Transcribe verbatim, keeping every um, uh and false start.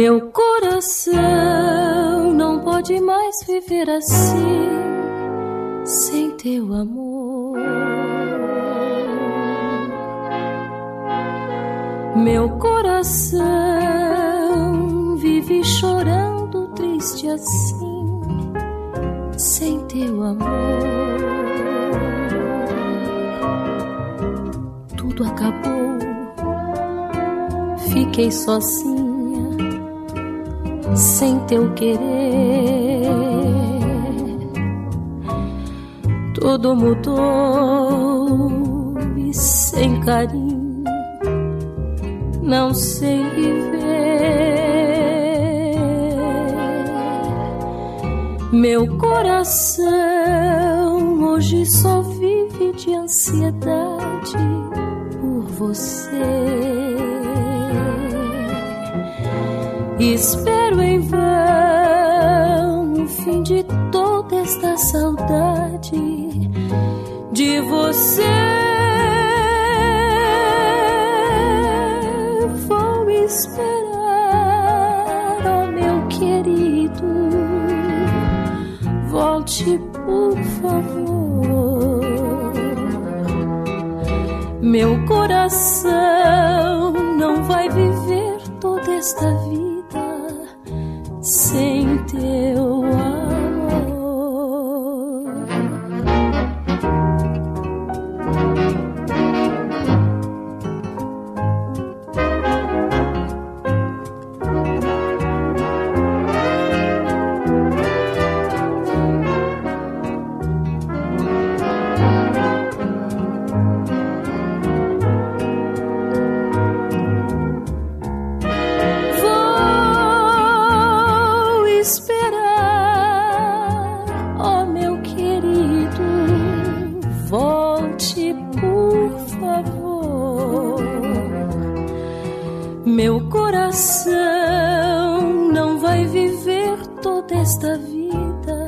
Meu coração não pode mais viver assim, sem teu amor. Meu coração vive chorando triste assim, sem teu amor. Tudo acabou, fiquei sozinha, sem teu querer. Tudo mudou e sem carinho não sei viver. Meu coração hoje só vive de ansiedade por você. Espero em vão o fim de toda esta saudade de você. Vou esperar, ó meu querido, volte por favor. Meu coração não vai viver toda esta vida sem teu amor. Meu coração não vai viver toda esta vida